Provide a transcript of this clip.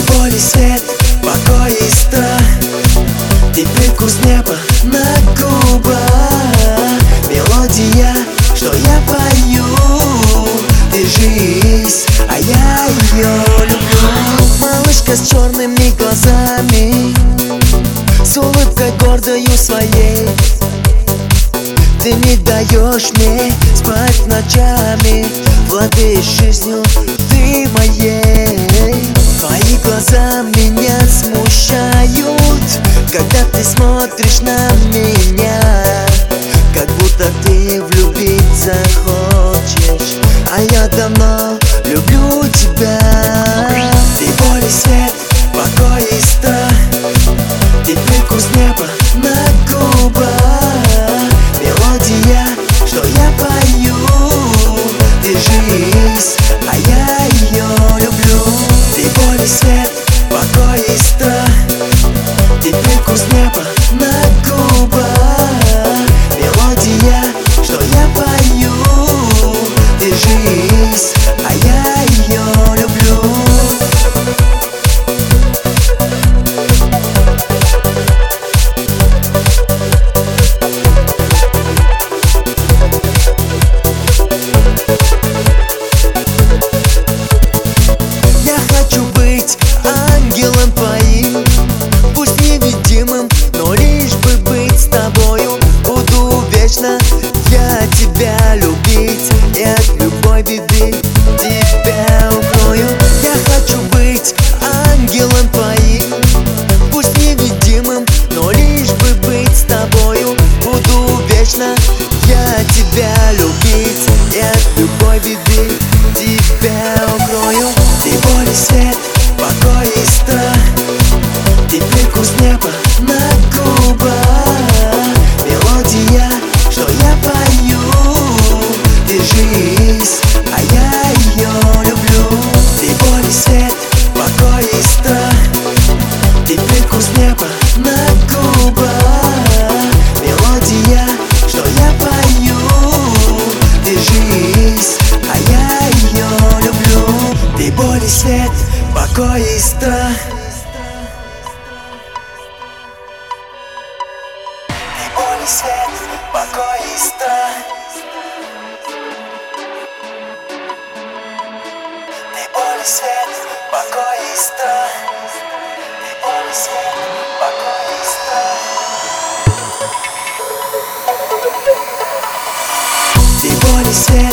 Ты боль и свет, покой и страх. Ты прикус неба на губах. Мелодия, что я пою. Ты жизнь, а я ее люблю. Малышка с черными глазами, с улыбкой гордою своей. Ты не даешь мне спать ночами, владеешь жизнью ты моей. Твои глаза меня смущают, когда ты смотришь на меня, как будто ты влюбиться хочешь, а я давно люблю тебя. Ты боль и свет, покой и страх. Ты прикус неба на губах. Мелодия, что я пою. Ты жизнь, а я ее люблю. Ты боль и свет, покой и страх. Ты прикус неба на губах. Мелодия, что я пою. Ты жизнь, а я ее люблю. Ангелом твоим, пусть невидимым, но лишь бы быть с тобою. Буду вечно я тебя любить, и от любой беды тебя укрою. Я хочу быть ангелом твоим, пусть невидимым, но лишь бы быть с тобою. Буду вечно я тебя любить, и от любой беды тебя укрою. Ты боль и свет, покой и страх. Ты прикус неба на губах. Мелодия, что я пою. Ты жизнь, а я ее люблю. Ты боль и свет, покой и страх. Ты прикус неба на губах. Мелодия, что я пою. Ты жизнь, а я ее люблю. Ты боль и свет, покой и страх. Ты боль и свет, покой и страх. Ты боль и свет, покой и страх. Ты боль и свет, покой и страх. Ты боль и свет.